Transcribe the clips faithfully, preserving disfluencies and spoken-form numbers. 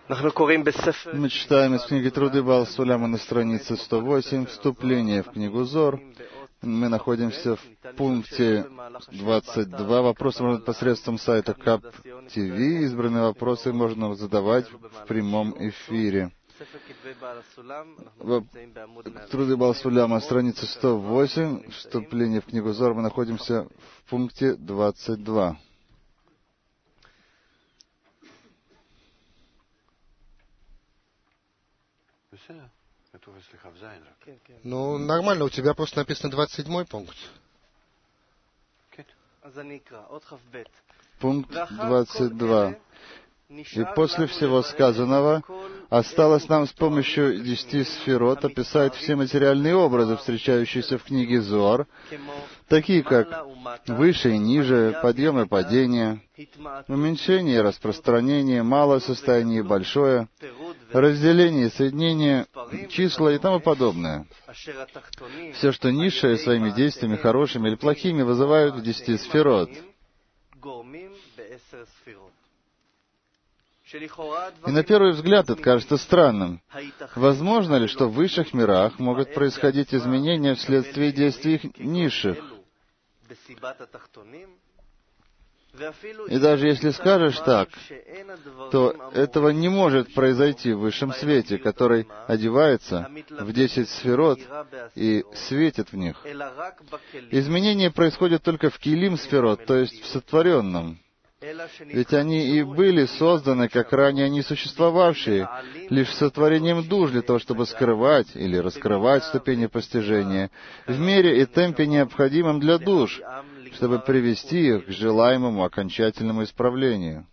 Мы читаем из книги Труды Баал Суляма на странице сто восемь, вступление в книгу Зор. Мы находимся в пункте двадцать два. Вопросы можно посредством сайта кап ти ви. Избранные вопросы можно задавать в прямом эфире. Труды Баал Суляма, страница сто восемь, вступление в книгу Зор. Мы находимся в пункте двадцать два. Ну, нормально, у тебя просто написано двадцать седьмой пункт. Пункт двадцать два. И после всего сказанного осталось нам с помощью десяти сферот описать все материальные образы, встречающиеся в книге Зоар, такие как выше и ниже, подъем и падение, уменьшение и распространение, малое состояние и большое, разделение и соединение, числа и тому подобное. Все, что низшее своими действиями, хорошими или плохими, вызывают в десяти сферот. И на первый взгляд это кажется странным. Возможно ли, что в высших мирах могут происходить изменения вследствие действий низших? И даже если скажешь так, то этого не может произойти в высшем свете, который одевается в десять сферот и светит в них. Изменения происходят только в килим сферот, то есть в сотворенном. Ведь они и были созданы, как ранее они существовавшие, лишь сотворением душ для того, чтобы скрывать или раскрывать ступени постижения в мере и темпе, необходимом для душ, чтобы привести их к желаемому окончательному исправлению.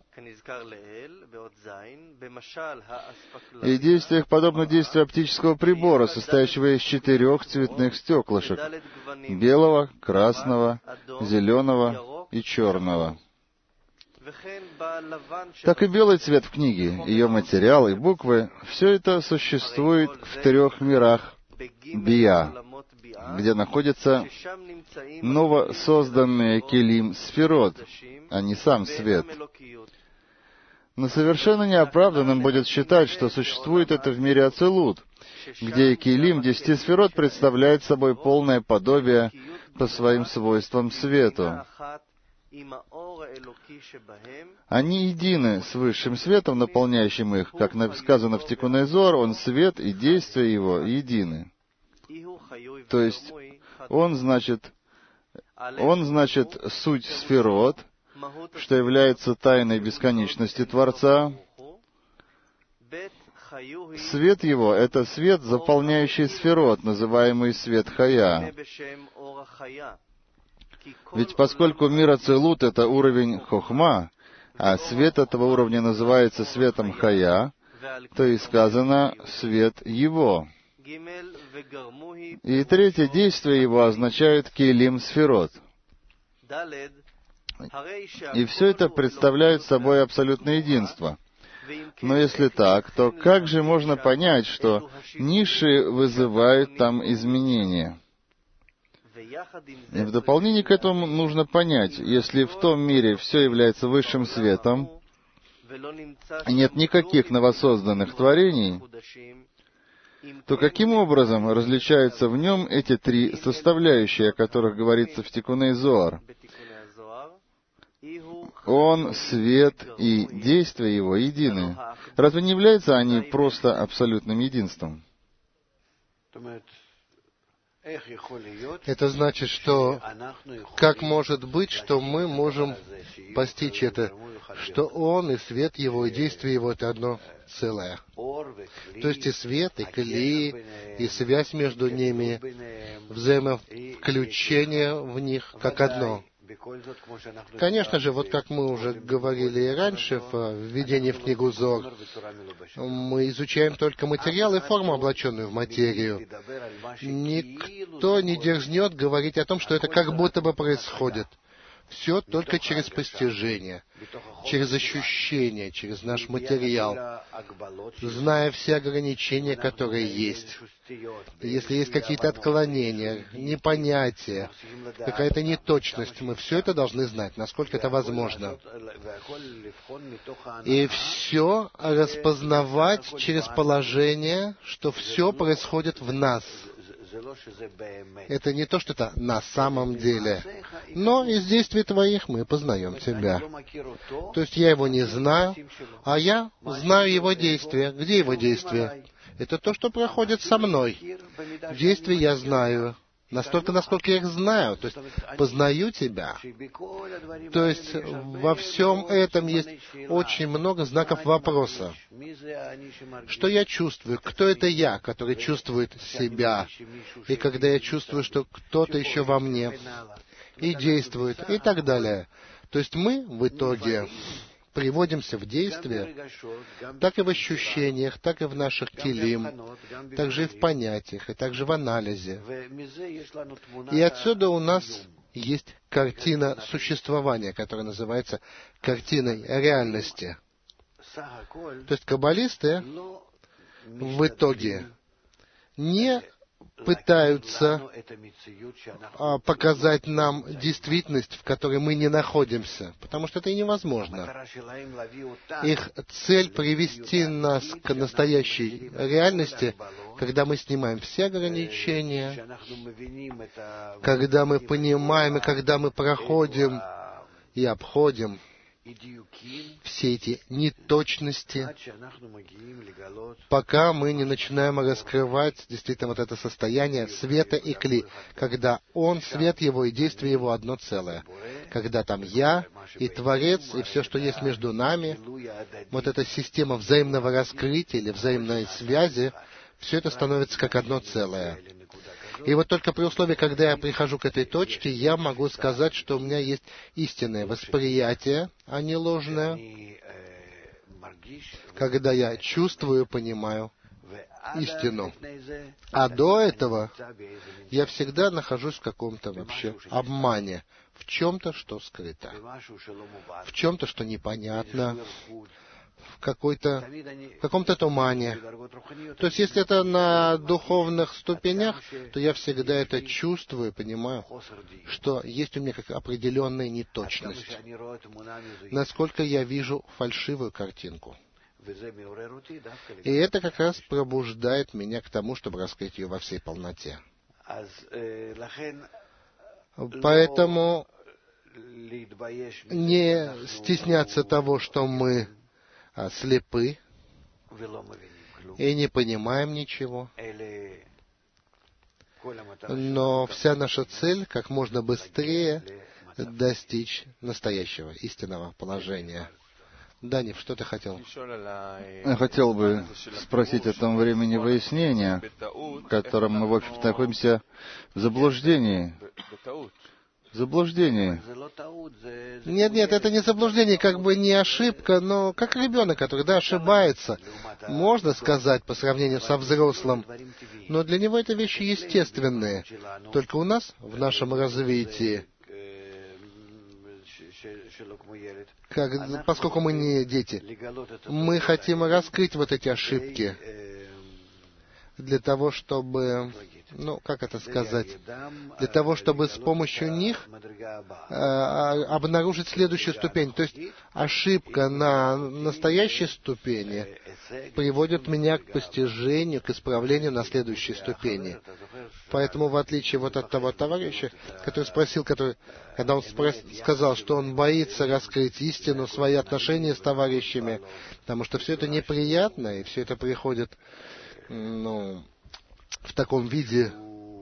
И действие их подобно действию оптического прибора, состоящего из четырех цветных стеклышек — белого, красного, зеленого и черного. Так и белый цвет в книге, ее материал и буквы — все это существует в трех мирах Бия, где находятся новосозданные келим сферот, а не сам свет. Но совершенно неоправданным будет считать, что существует это в мире Ацилут, где келим десяти сферот представляет собой полное подобие по своим свойствам свету. Они едины с высшим светом, наполняющим их, как сказано в Тикуней Зоар, он свет и действия его едины. То есть, он значит, он значит суть сферот, что является тайной бесконечности Творца. Свет его — это свет, заполняющий сферот, называемый свет Хая. Ведь поскольку мир Ацилут — это уровень Хохма, а свет этого уровня называется светом Хая, то и сказано «свет его». И третье действие его означает «келим сферот». И все это представляет собой абсолютное единство. Но если так, то как же можно понять, что низшие вызывают там изменения? И в дополнение к этому нужно понять, если в том мире все является высшим светом, нет никаких новосозданных творений, то каким образом различаются в нем эти три составляющие, о которых говорится в Тикуней Зоар? Он, свет и действия его едины. Разве не являются они просто абсолютным единством? Это значит, что как может быть, что мы можем постичь это, что Он и свет Его, и действие Его — это одно целое. То есть и свет, и кли, и связь между ними, взаимовключение в них как одно. Конечно же, вот как мы уже говорили и раньше в введении в книгу Зор, мы изучаем только материал и форму, облаченную в материю. Никто не дерзнет говорить о том, что это как будто бы происходит. Все только через постижение, через ощущение, через наш материал, зная все ограничения, которые есть. Если есть какие-то отклонения, непонятия, какая-то неточность, мы все это должны знать, насколько это возможно. И все распознавать через положение, что все происходит в нас. Это не то, что это на самом деле. Но из действий твоих мы познаем Тебя. То есть я его не знаю, а я знаю его действия. Где его действия? Это то, что проходит со мной. Действия я знаю. Настолько, насколько я их знаю. То есть познаю Тебя. То есть во всем этом есть очень много знаков вопроса. Что я чувствую? Кто это я, который чувствует себя? И когда я чувствую, что кто-то еще во мне и действует, и так далее. То есть мы в итоге приводимся в действие, так и в ощущениях, так и в наших килим, также и в понятиях, и также в анализе. И отсюда у нас есть картина существования, которая называется картиной реальности. То есть каббалисты в итоге не пытаются а, показать нам действительность, в которой мы не находимся, потому что это и невозможно. Их цель — привести нас к настоящей реальности, когда мы снимаем все ограничения, когда мы понимаем и когда мы проходим и обходим все эти неточности, пока мы не начинаем раскрывать действительно вот это состояние света и кли, когда Он, свет Его и действие Его одно целое, когда там Я и Творец, и все, что есть между нами, вот эта система взаимного раскрытия или взаимной связи, все это становится как одно целое. И вот только при условии, когда я прихожу к этой точке, я могу сказать, что у меня есть истинное восприятие, а не ложное, когда я чувствую, понимаю истину. А до этого я всегда нахожусь в каком-то вообще обмане, в чем-то, что скрыто, в чем-то, что непонятно, в какой-то, в каком-то тумане. То есть, если это на духовных ступенях, то я всегда это чувствую, понимаю, что есть у меня как определенная неточность, насколько я вижу фальшивую картинку. И это как раз пробуждает меня к тому, чтобы раскрыть ее во всей полноте. Поэтому не стесняться того, что мы слепы и не понимаем ничего. Но вся наша цель — как можно быстрее достичь настоящего, истинного положения. Данив, что ты хотел? Я хотел бы спросить о том времени выяснения, в котором мы, в общем-то, находимся в заблуждении. В заблуждении. Нет, нет, это не заблуждение, как бы не ошибка, но как ребенок, который, да, ошибается, можно сказать, по сравнению со взрослым, но для него это вещи естественные. Только у нас, в нашем развитии, как, поскольку мы не дети, мы хотим раскрыть вот эти ошибки для того, чтобы, ну, как это сказать, для того, чтобы с помощью них э, обнаружить следующую ступень. То есть ошибка на настоящей ступени приводит меня к постижению, к исправлению на следующей ступени. Поэтому, в отличие вот от того товарища, который спросил, который, когда он спрос, сказал, что он боится раскрыть истину, свои отношения с товарищами, потому что все это неприятно, и все это приходит, ну, в таком виде,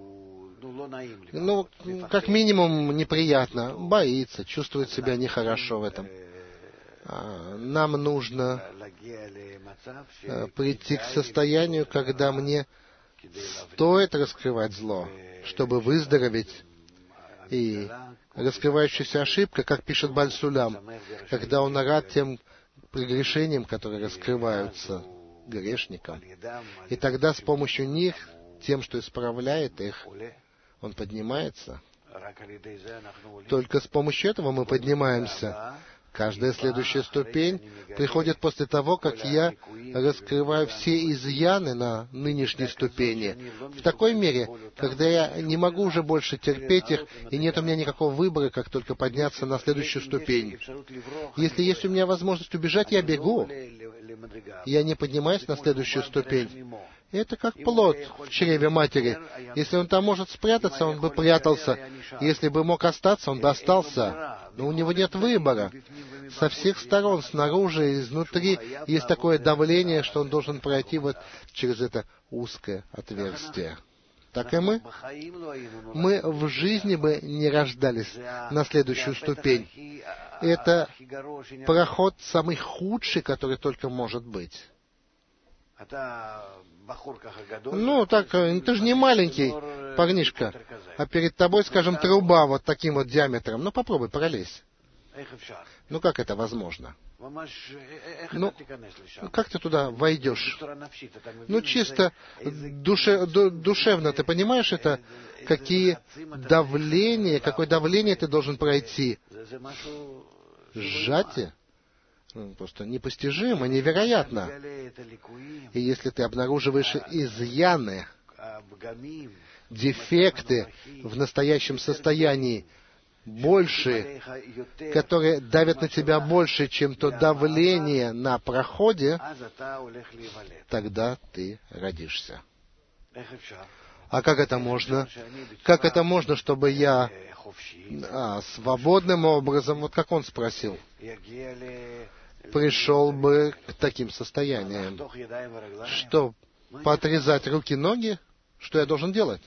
ну, как минимум, неприятно, боится, чувствует себя нехорошо в этом. Нам нужно прийти к состоянию, когда мне стоит раскрывать зло, чтобы выздороветь. И раскрывающаяся ошибка, как пишет Баль Сулам, когда он рад тем прегрешениям, которые раскрываются грешникам. И тогда с помощью них, тем, что исправляет их, он поднимается. Только с помощью этого мы поднимаемся. Каждая следующая ступень приходит после того, как я раскрываю все изъяны на нынешней ступени. В такой мере, когда я не могу уже больше терпеть их, и нет у меня никакого выбора, как только подняться на следующую ступень. Если есть у меня возможность убежать, я бегу. Я не поднимаюсь на следующую ступень. Это как плод в чреве матери. Если он там может спрятаться, он бы прятался. Если бы мог остаться, он бы остался. Но у него нет выбора. Со всех сторон, снаружи и изнутри, есть такое давление, что он должен пройти вот через это узкое отверстие. Так и мы. Мы в жизни бы не рождались на следующую ступень. Это проход самый худший, который только может быть. Ну, так, ты же не маленький парнишка, а перед тобой, скажем, труба вот таким вот диаметром. Ну, попробуй, пролезь. Ну, как это возможно? Ну, как ты туда войдешь? Ну, чисто душе, ду, душевно, ты понимаешь это? Какие давления, какое давление ты должен пройти? Сжатие? Просто непостижимо, невероятно. И если ты обнаруживаешь изъяны, дефекты в настоящем состоянии, больше, которые давят на тебя больше, чем то давление на проходе, тогда ты родишься. А как это можно? Как это можно, чтобы я а, свободным образом, вот как он спросил, пришел бы к таким состояниям? Что, поотрезать руки-ноги? Что я должен делать?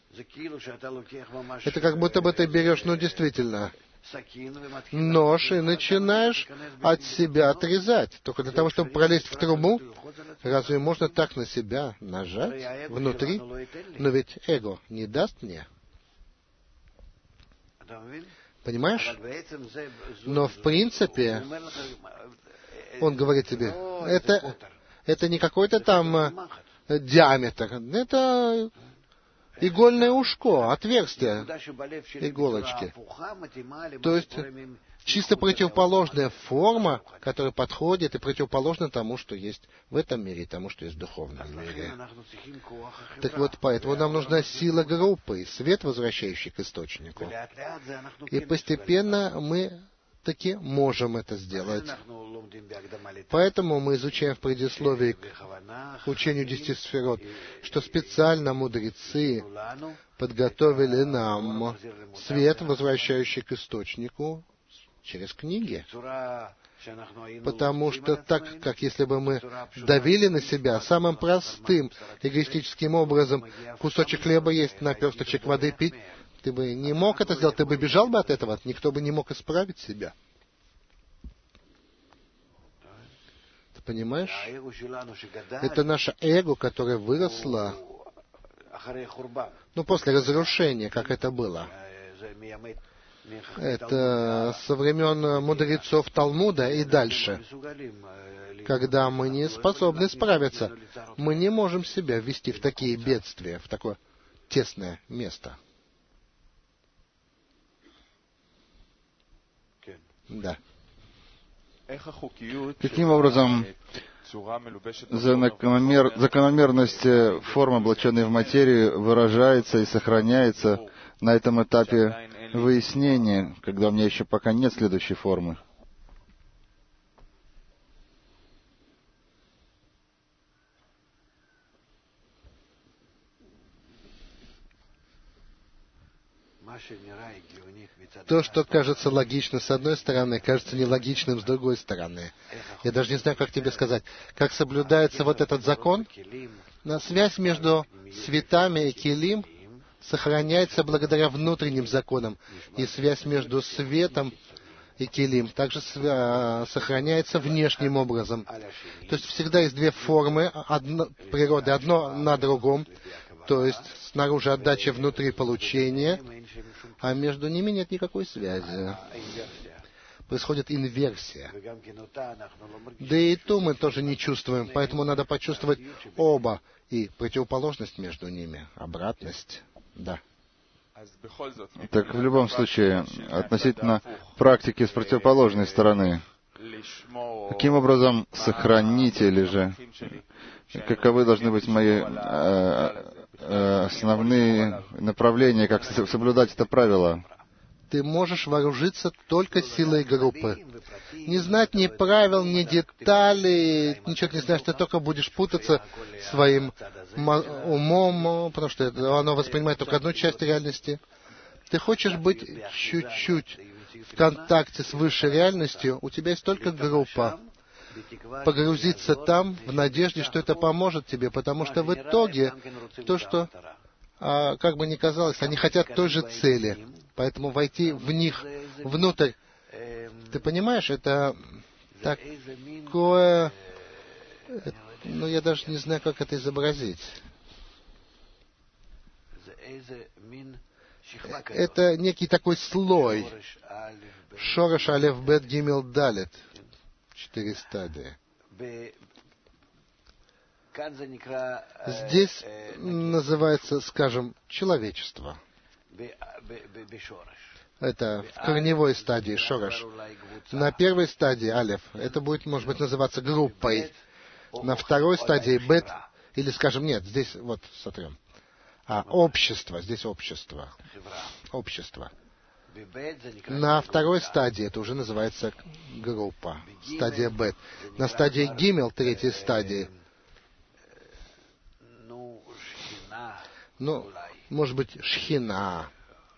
Это как будто бы ты берешь, ну действительно, нож и начинаешь от себя отрезать. Только для того, чтобы пролезть в трубу, разве можно так на себя нажать внутри? Но ведь эго не даст мне. Понимаешь? Но в принципе, он говорит тебе, это, это не какой-то там диаметр, это игольное ушко, отверстие иголочки. То есть чисто противоположная форма, которая подходит и противоположна тому, что есть в этом мире, и тому, что есть в духовном мире. Так вот, поэтому нам нужна сила группы, свет, возвращающий к источнику. И постепенно мы таки можем это сделать. Поэтому мы изучаем в предисловии к учению десяти сферот, что специально мудрецы подготовили нам свет, возвращающий к источнику, через книги. Потому что так, как если бы мы давили на себя самым простым эгоистическим образом, кусочек хлеба есть, наперсточек воды пить, ты бы не мог это сделать, ты бы бежал бы от этого, никто бы не мог исправить себя. Ты понимаешь? Это наше эго, которое выросло, ну, после разрушения, как это было. Это со времен мудрецов Талмуда и дальше. Когда мы не способны справиться, мы не можем себя ввести в такие бедствия, в такое тесное место. Да. Каким образом закономер... закономерность формы, облаченной в материю, выражается и сохраняется на этом этапе выяснения, когда у меня еще пока нет следующей формы? То, что кажется логично с одной стороны, кажется нелогичным с другой стороны. Я даже не знаю, как тебе сказать. Как соблюдается вот этот закон? Связь между светами и килим сохраняется благодаря внутренним законам. И связь между светом и килим также сохраняется внешним образом. То есть всегда есть две формы одно, природы, одно на другом. То есть снаружи отдача, внутри получение, а между ними нет никакой связи. Происходит инверсия. Да и то мы тоже не чувствуем, поэтому надо почувствовать оба и противоположность между ними, обратность. Да. Так в любом случае, относительно практики с противоположной стороны, каким образом сохранить или же каковы должны быть мои э, э, основные направления, как соблюдать это правило? Ты можешь вооружиться только силой группы. Не знать ни правил, ни деталей, ничего не знаешь, ты только будешь путаться своим умом, потому что оно воспринимает только одну часть реальности. Ты хочешь быть чуть-чуть в контакте с высшей реальностью, у тебя есть только группа. Погрузиться там в надежде, что это поможет тебе, потому что в итоге то, что, а, как бы ни казалось, они хотят той же цели. Поэтому войти в них внутрь, ты понимаешь, это такое, ну я даже не знаю, как это изобразить. Это некий такой слой. Шорош, алеф, бет, гимел, далет. Четыре стадии. Здесь называется, скажем, человечество. Это в корневой стадии шорош. На первой стадии, алеф, это будет, может быть, называться группой. На второй стадии, бет, или, скажем, нет, здесь, вот, сотрем. А, общество, здесь общество. Общество. На второй стадии это уже называется группа. Стадия бет. На стадии гимел, третьей стадии, ну, может быть, шхина.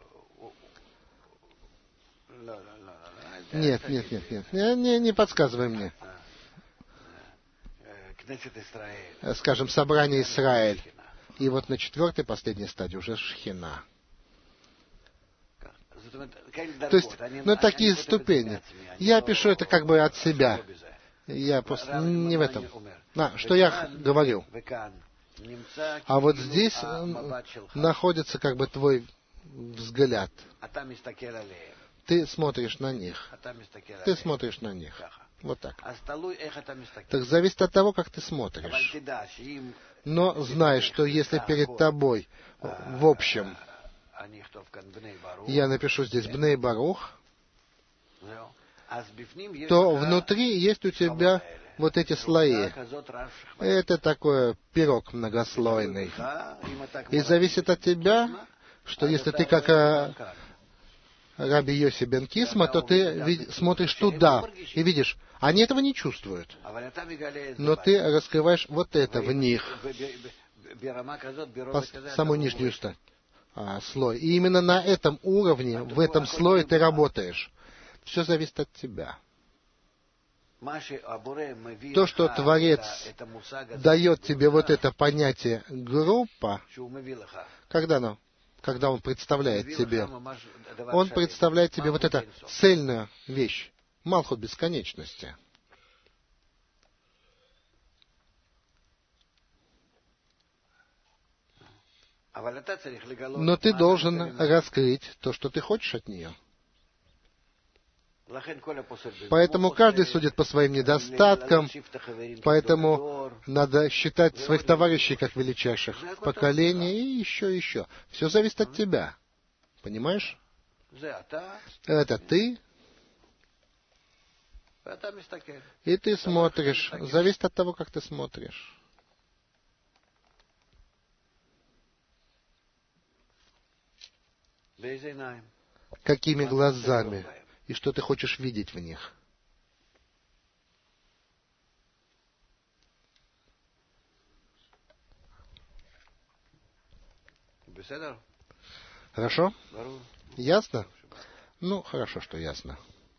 Нет, нет, нет, нет. Не, не, не подсказывай мне. Скажем, собрание Израиль. И вот на четвертой, последней стадии уже шхина. То есть, ну, такие ступени. Я пишу это как бы от себя. Я просто не в этом. А, что я говорю. А вот здесь находится как бы твой взгляд. Ты смотришь на них. Ты смотришь на них. Вот так. Так зависит от того, как ты смотришь. Но знай, что если перед тобой, в общем, я напишу здесь Бней Барух, то внутри есть у тебя вот эти слои. Это такой пирог многослойный. И зависит от тебя, что если ты как Раби Йоси бен Кисма, то ты смотришь туда и видишь, они этого не чувствуют. Но ты раскрываешь вот это в них, самую нижнюю стадию. А, слой. И именно на этом уровне, в этом слое ты работаешь. Все зависит от тебя. То, что Творец дает тебе вот это понятие группа, когда оно, когда Он представляет тебе, Он представляет тебе вот эту цельную вещь, Малхут бесконечности. Но ты должен раскрыть то, что ты хочешь от нее. Поэтому каждый судит по своим недостаткам, поэтому надо считать своих товарищей как величайших поколений и еще, еще. Все зависит от тебя. Понимаешь? Это ты, и ты смотришь. Зависит от того, как ты смотришь. Какими глазами? И что ты хочешь видеть в них? Хорошо? Ясно? Ну, хорошо, что ясно.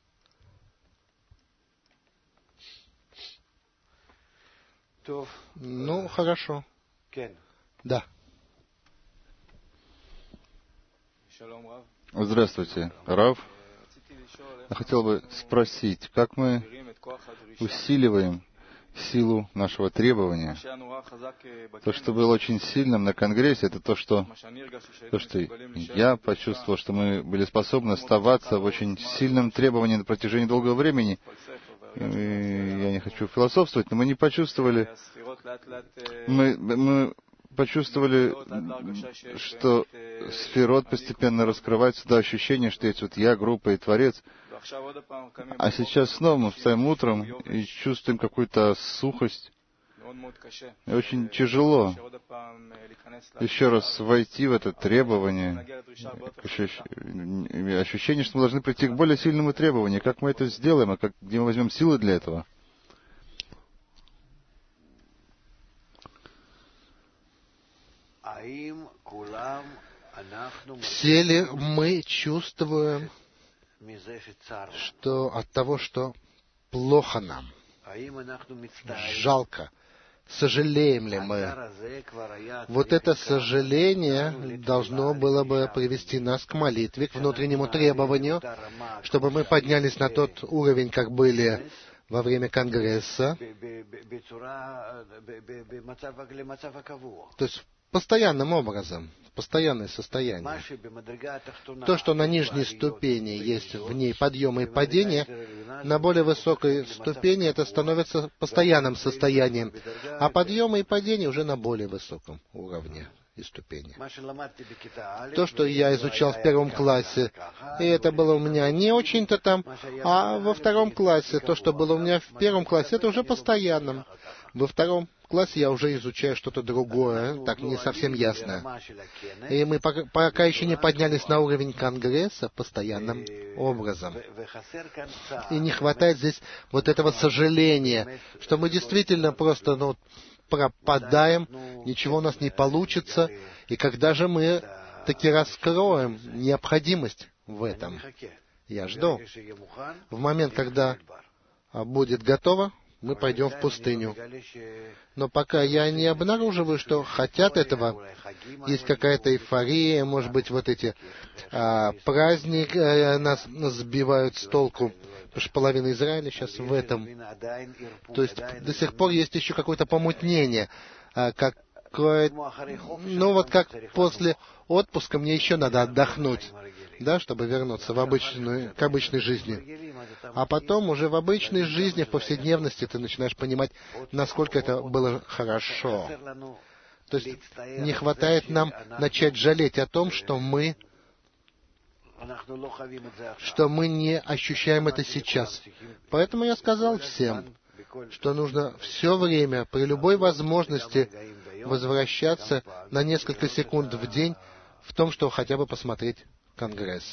Ну, хорошо. Да. Здравствуйте, Рав. Я хотел бы спросить, как мы усиливаем силу нашего требования? То, что было очень сильным на Конгрессе, это то, что, то, что я почувствовал, что мы были способны оставаться в очень сильном требовании на протяжении долгого времени. И я не хочу философствовать, но мы не почувствовали, мы, мы почувствовали, что сферот постепенно раскрывается до ощущения, что есть вот я, группа и Творец. А сейчас снова мы встаем утром и чувствуем какую-то сухость. И очень тяжело еще раз войти в это требование. Ощущение, что мы должны прийти к более сильному требованию. Как мы это сделаем, а как, где мы возьмем силы для этого? Все ли мы чувствуем, что от того, что плохо нам, жалко, сожалеем ли мы? Вот это сожаление должно было бы привести нас к молитве, к внутреннему требованию, чтобы мы поднялись на тот уровень, как были во время Конгресса, то есть постоянным образом, постоянное состояние. То, что на нижней ступени есть в ней подъемы и падения, на более высокой ступени это становится постоянным состоянием, а подъемы и падения уже на более высоком уровне и ступени. То, что я изучал в первом классе, и это было у меня не очень-то там, а во втором классе, то, что было у меня в первом классе, это уже постоянным. Во втором классе я уже изучаю что-то другое, так не совсем ясно. И мы пока, пока еще не поднялись на уровень Конгресса постоянным образом. И не хватает здесь вот этого сожаления, что мы действительно просто ну, пропадаем, ничего у нас не получится, и когда же мы таки раскроем необходимость в этом? Я жду. В момент, когда будет готово, мы пойдем в пустыню. Но пока я не обнаруживаю, что хотят этого, есть какая-то эйфория, может быть, вот эти а, праздники а, нас сбивают с толку, потому что половина Израиля сейчас в этом. То есть до сих пор есть еще какое-то помутнение, а, какое, ну вот как после отпуска мне еще надо отдохнуть, да, чтобы вернуться в обычную, к обычной жизни. А потом уже в обычной жизни, в повседневности ты начинаешь понимать, насколько это было хорошо. То есть не хватает нам начать жалеть о том, что мы, что мы не ощущаем это сейчас. Поэтому я сказал всем, что нужно все время, при любой возможности, возвращаться на несколько секунд в день в том, что хотя бы посмотреть Конгресс.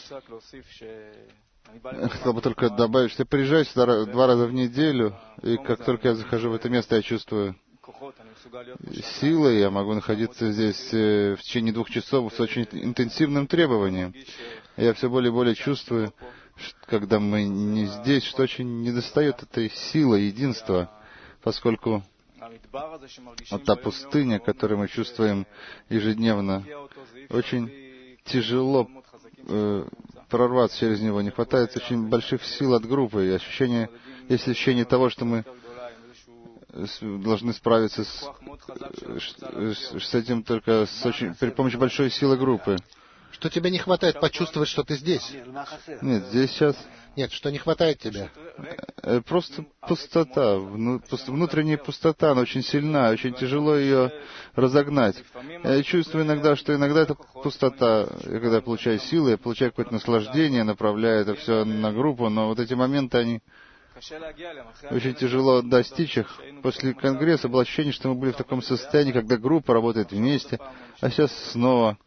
Я хотел бы только добавить, что я приезжаю сюда два раза в неделю, и как только я захожу в это место, я чувствую силы, я могу находиться здесь в течение двух часов с очень интенсивным требованием. Я все более и более чувствую, что, когда мы не здесь, что очень недостает этой силы, единства, поскольку вот та пустыня, которую мы чувствуем ежедневно, очень тяжело э, прорваться через него. Не хватает очень больших сил от группы. И ощущение, есть ощущение того, что мы должны справиться с, с, с этим только с очень, при помощи большой силы группы. Что тебе не хватает почувствовать, что ты здесь? Нет, здесь сейчас... Нет, что не хватает тебе? Просто пустота, внутренняя пустота, она очень сильна, очень тяжело ее разогнать. Я чувствую иногда, что иногда это пустота, и когда я получаю силы, я получаю какое-то наслаждение, направляю это все на группу, но вот эти моменты, они очень тяжело достичь их. После Конгресса было ощущение, что мы были в таком состоянии, когда группа работает вместе, а сейчас снова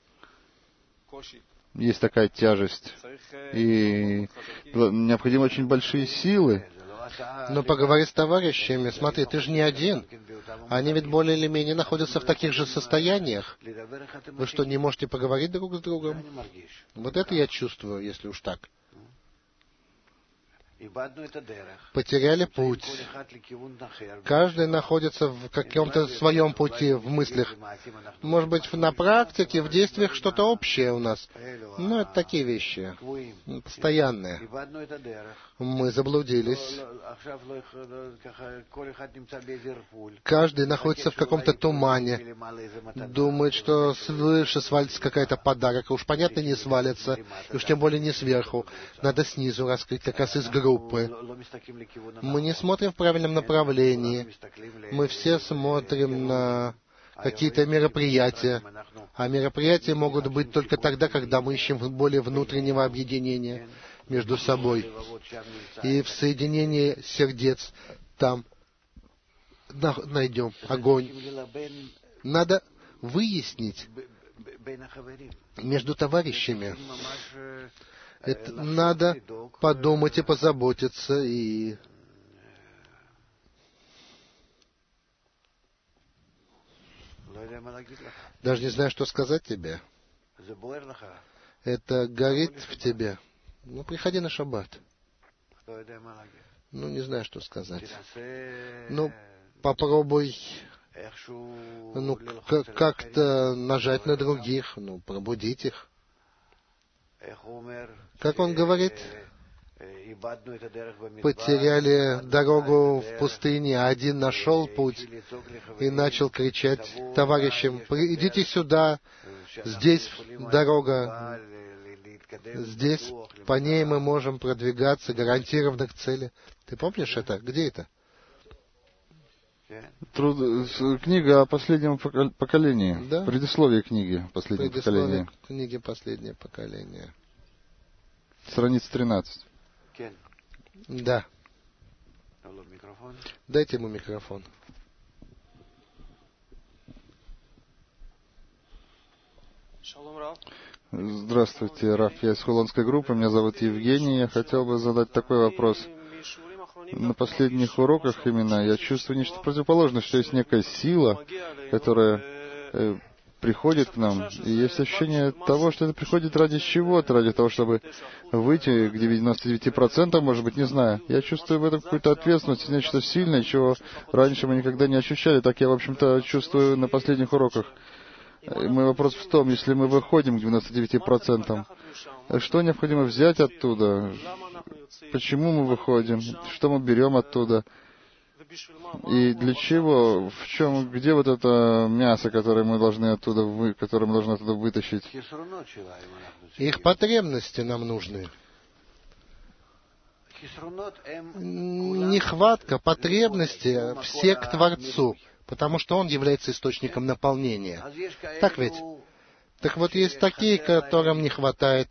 есть такая тяжесть, и необходимы очень большие силы. Но поговори с товарищами, смотри, ты же не один. Они ведь более или менее находятся в таких же состояниях. Вы что, не можете поговорить друг с другом? Вот это я чувствую, если уж так. Потеряли путь. Каждый находится в каком-то своем пути, в мыслях. Может быть, на практике, в действиях что-то общее у нас. Но это такие вещи, постоянные. Мы заблудились. Каждый находится в каком-то тумане. Думает, что свыше свалится какая-то подарок. Уж понятно, не свалится. И уж тем более не сверху. Надо снизу раскрыть, как раз из группы. Мы не смотрим в правильном направлении. Мы все смотрим на какие-то мероприятия. А мероприятия могут быть только тогда, когда мы ищем более внутреннего объединения между собой. И в соединении сердец там найдем огонь. Надо выяснить между товарищами. Это надо подумать и позаботиться, и даже не знаю, что сказать тебе. Это горит в тебе. Ну, приходи на шаббат. Ну, не знаю, что сказать. Ну, попробуй ну, как-то нажать на других, ну, пробудить их. Как он говорит, потеряли дорогу в пустыне, а один нашел путь и начал кричать товарищам: идите сюда, здесь дорога, здесь по ней мы можем продвигаться гарантированно к цели. Ты помнишь это? Где это? Труд... Книга о последнем поколении. Да? Предисловие книги «Последнее Предисловие поколение». книги «Последнее поколение». Страница тринадцать. Да. Дайте ему микрофон. Здравствуйте, Раф. Я из Хулонской группы. Меня зовут Евгений. Я хотел бы задать такой вопрос. На последних уроках именно я чувствую нечто противоположное, что есть некая сила, которая э, приходит к нам, и есть ощущение того, что это приходит ради чего-то, ради того, чтобы выйти к девяноста девяти процентам, может быть, не знаю. Я чувствую в этом какую-то ответственность, нечто сильное, чего раньше мы никогда не ощущали. Так я, в общем-то, чувствую на последних уроках. И мой вопрос в том, если мы выходим к девяноста девяти процентам, что необходимо взять оттуда? Почему мы выходим? Что мы берем оттуда? И для чего? В чем? Где вот это мясо, которое мы должны оттуда, вы, которое мы должны оттуда вытащить? Их потребности нам нужны. Нехватка, потребности все к Творцу, потому что Он является источником наполнения. Так ведь? Так вот, есть такие, которым не хватает.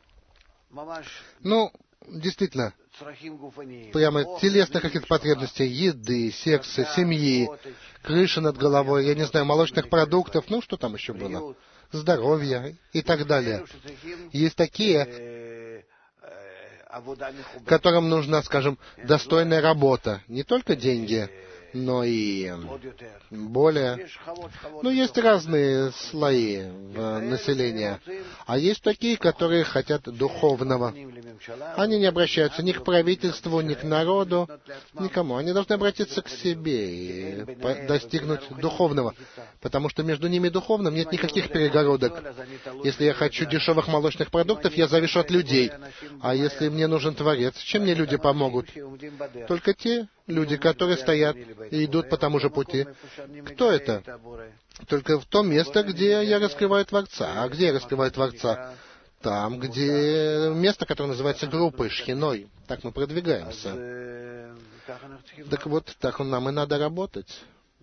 Ну, действительно, прямо телесных каких-то потребностей, еды, секса, семьи, крыши над головой, я не знаю, молочных продуктов, ну, что там еще было, здоровья и так далее. Есть такие, которым нужна, скажем, достойная работа, не только деньги, но и более... Ну, есть разные слои населения. А есть такие, которые хотят духовного. Они не обращаются ни к правительству, ни к народу, никому. Они должны обратиться к себе и достигнуть духовного. Потому что между ними и духовным нет никаких перегородок. Если я хочу дешевых молочных продуктов, я завишу от людей. А если мне нужен Творец, чем мне люди помогут? Только те люди, которые стоят и идут по тому же пути. Кто это? Только в то место, где я раскрываю Творца. А где я раскрываю Творца? Там, где место, которое называется группой, шхиной. Так мы продвигаемся. Так вот, так нам и надо работать.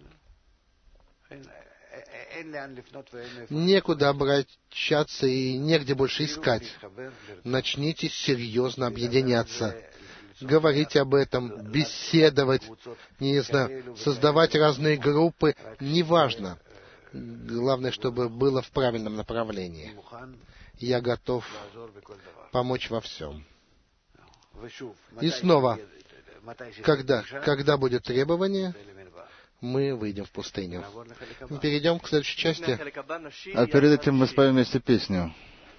Некуда обращаться и негде больше искать. Начните серьезно объединяться. Говорить об этом, беседовать, не знаю, создавать разные группы, неважно. Главное, чтобы было в правильном направлении. Я готов помочь во всем. И снова, когда, когда будет требование, мы выйдем в пустыню. Мы перейдем к следующей части. А перед этим мы споем вместе песню.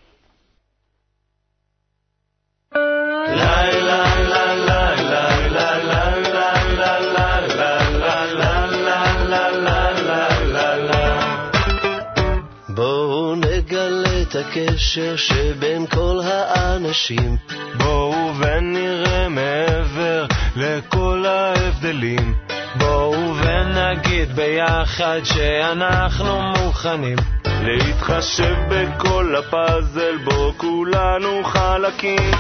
בואו נגלה את הקשר שבין כל האנשים, בואו ונראה מעבר לכל ההבדלים, בואו ונגיד ביחד שאנחנו מוכנים להתחשב בכל הפאזל בו כולנו חלקים.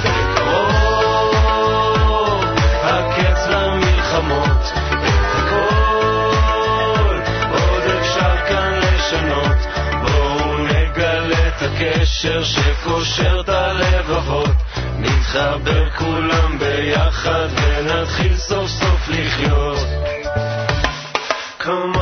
בקרוב הקץ למלחמות, את הכל עוד אפשר קשר שקושר את הלבבות, נתחבר כולם ביחד ונתחיל סוף סוף לחיות. Come